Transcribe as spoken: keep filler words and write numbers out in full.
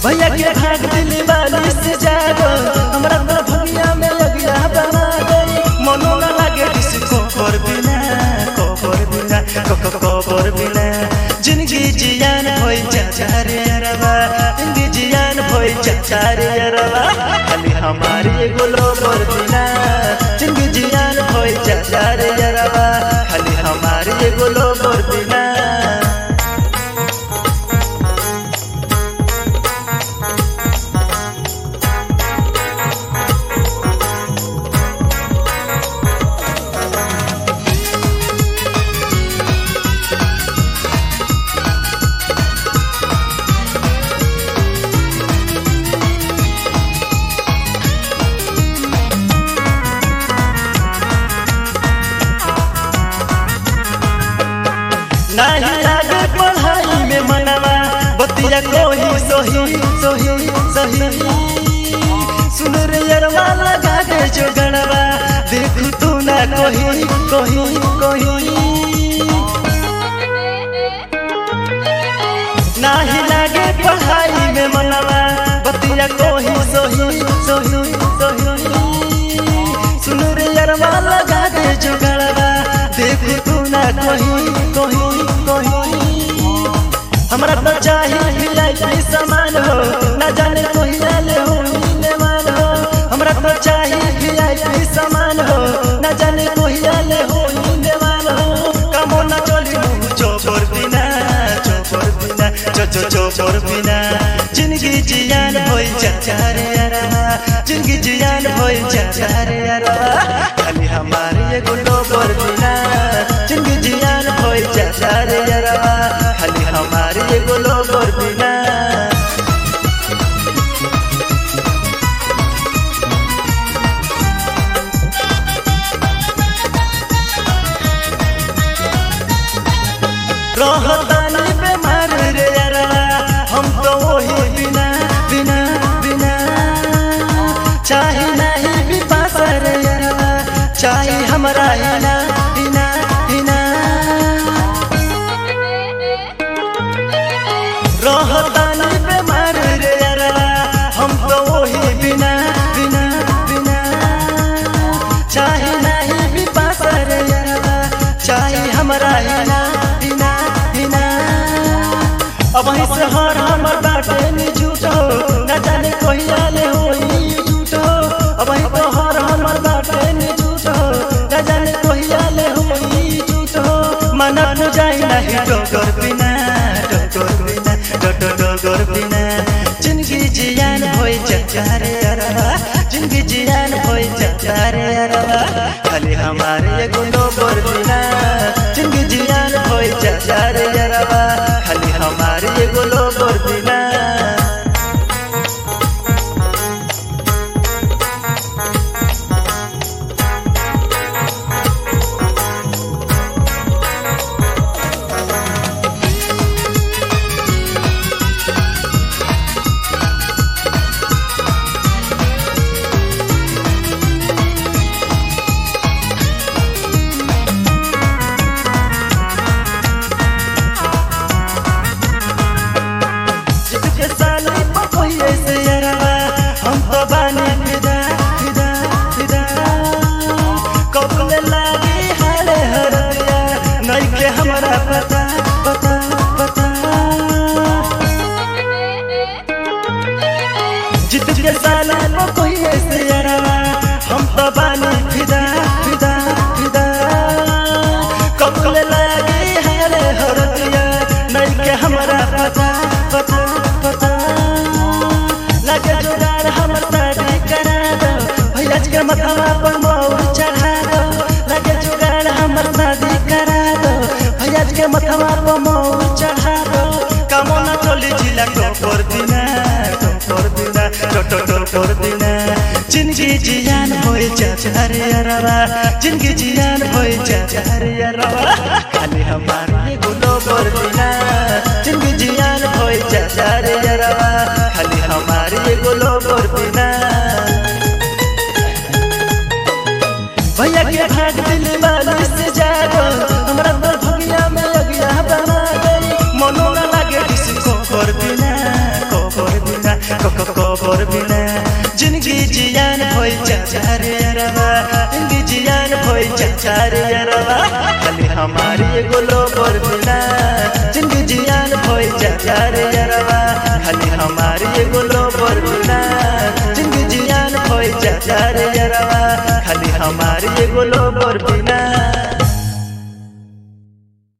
भैया के भाग दिल वाली से जागो हमरा तो भगिया में लगिया बना गई मनो न लागे किसको कर बिना कोबर बिना को कोबर बिना जिंदगी जियान होई जा रे अरवा जिंदगी जियान होई जा रे अरवा खाली हमारी गोलो पर बिना जिंदगी जियान होई जा रे अरवा खाली हमारी गोलो पर बिना नहीं लागे पढ़ाई में मनवा बतिया कोही सोही सोही सोही सुन रे यरवा लगा के जो गणवा देख तू ना कोही कोही कोही नहीं लागे पढ़ाई में मनवा बतिया कोही सोही सोही सोही सुन रे यरवा लगा के जो गणवा देख तू ना कोही कोही हमरा तो चाहिए मिलाई कोई सामान हो न जाने कोई ले हो मिलने वाला हो हमरा तो चाहिए मिलाई कोई सामान हो न जाने कोई ले हो मिलने वाला हो कामो न चली चोपर बिना चोपर बिना चो चो चोपर बिना जिंदगी जियान होई जा रे अरवा जिंदगी जियान होई जा रे अरवा खाली हमारे गुलो पर बिना जिंदगी जियान होई जा रे अरवा खाली हमारे गोलो पर बिना रहतानी बेमार रे अरवा हम तो वही बिना बिना बिना चाहे नहीं भी पास रे अरवा चाहे हमारा हिना हिना हिना रहतानी बेमार रे अरवा हम तो वही बिना बिना बिना चाहे नहीं भी पास रे अरवा चाहे हमारा हिना हिना हिना अब ही से हर हमर बाटे में झूठो न जाने कोई आले होई झूठो अब ही तो हर हमर बाटे में झूठो न जाने कोई आले होई झूठो मना न जाई नहीं डोगर बिना डोगर बिना डो डो डोगर बिना जिंदगी जियान होई जा रे अरवा जिंदगी जियान होई जा रे अरवा खाली हमारे गुलो पर बिना जिंदगी जियान होई जा रे अरवा खाली हमारे गुलो पर बिना हमारा पता पता पता जित के साला को कोई ऐसे अरवा हम तो बानी फिदा फिदा फिदा कब ले लगे हरे हरदिया नहीं के हमारा पता पता पता लगे जुगाड़ हमर शादी करा दो भैया के मथवा पर मोर चढ़ा दो लगे जुगाड़ हमर शादी करा दो के मथवा पर मोर चढ़ा दो कामो न चली जिला कोपर बिना कोपर बिना टो टो कोपर बिना जिंदगी जियान होई जा रे अरवा जिंदगी जियान होई जा रे अरवा खाली हमारे गुलो पर बिना जिंदगी जियान होई जा रे अरवा खाली हमारे गुलो पर बिना भैया के भाग दिल वाली से जागो हमरा तो भगिया में लगिया बना गई मनो न लागे किसको कर बिना को कर बिना लोबर बिना जिंदगी जियान भई चाचा रे यारवा जिंदगी जियान भई चाचा रे यारवा खाली हमारी एगो लोबर बिना जिंदगी जियान भई चाचा रे यारवा खाली हमारी एगो लोबर बिना जिंदगी जियान भई चाचा रे यारवा खाली हमारी एगो लोबर बिना।